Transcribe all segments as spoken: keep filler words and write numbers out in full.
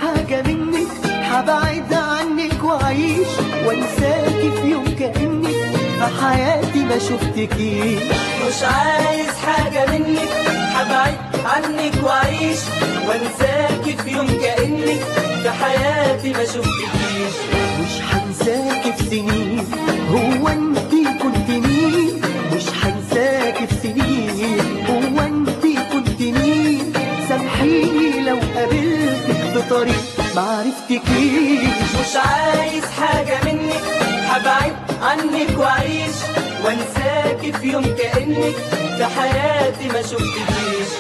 حاجة منك، هبعد عنك وأعيش وأنساكي في يوم كأنك في حياتي ما شفتكيش. مش عايز حاجة منك، هبعد عنك وأعيش وأنساكي في يوم كأنك في حياتي ما شفتكيش. مش هنساكي في سنين، هو انتي كنت مين؟ مش هنساكي في سنين، هو انتي كنت مين؟ سامحيني لو قابلتك في طريق معرفتكيش. مش عايز حاجة منك، هبعد عنك وأعيش وأنساكي في يوم كأنك في حياتي ما شفتكيش.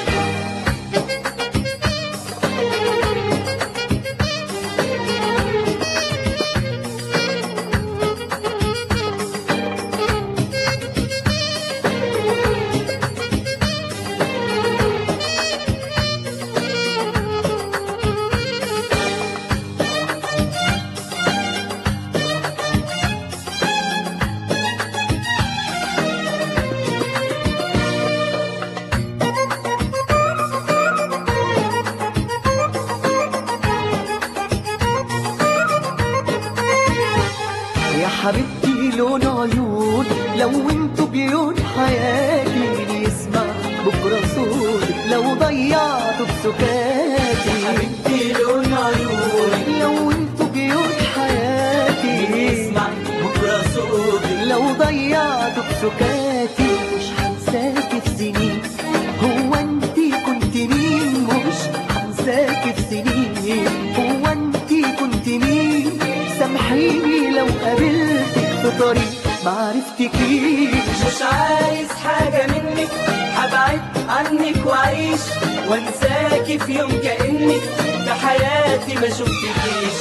يا حبيبتي لون عيون لو انتوا بيون حياتي، مين يسمع بكرة صوتك لو ضيعتوا بسكاتي. حبيبتي لون عيون لو انتوا بيون حياتي، مين يسمع بكرة صوتك لو ضيعتوا بسكاتي. مش هنساكي في سنين، هو انتي كنت مين؟ مش هنساكي في سنين، هو انتي كنت مين؟ سامحيني لو قابلتك في طريق معرفتكيش. مش عايز حاجة منك، هبعد عنك وأعيش وأنساكي في يوم كأنك في حياتي ما شفتكيش.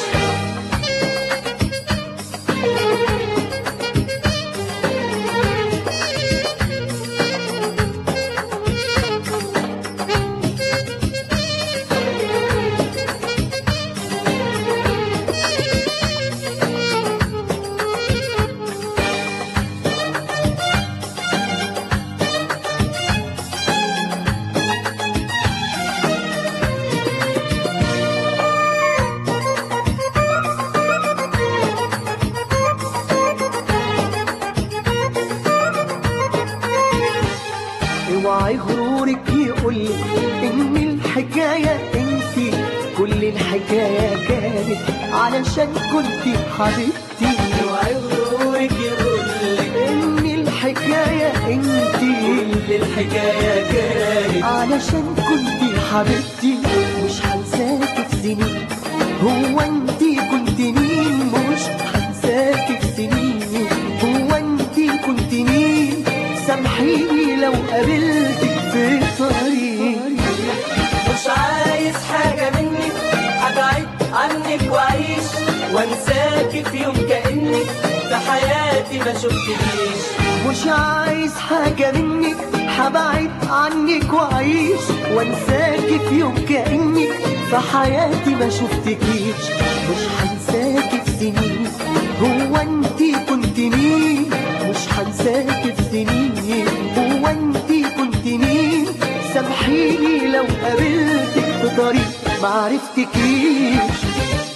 اوعي غرورك يقولك ان الحكاية انتي، كل الحكاية كانت علشان كنتي حبيبتي. اوعي غرورك يقولك ان الحكاية انتي، كل الحكاية كانت علشان كنتي حبيبتي. مش هنساكي في سنين، هو انتي كنت مين؟ مش هنساكي في سنين، هو انتي كنت مين؟ سامحيني لو قابلتك في طريق. مش عايز حاجة منك، هبعد عنك وأعيش وأنساكي في يوم كأنك في حياتي ما شفتكيش. مش عايز حاجة منك، هبعد عنك وأعيش وأنساكي في يوم كأنك في حياتي ما شفتكيش. مش هنساكي في سنين، هو انتي كنت مين؟ مش هنساكي في سنين، هو انتي كنت مين؟ سامحيني لو قابلتك في طريق معرفتكيش.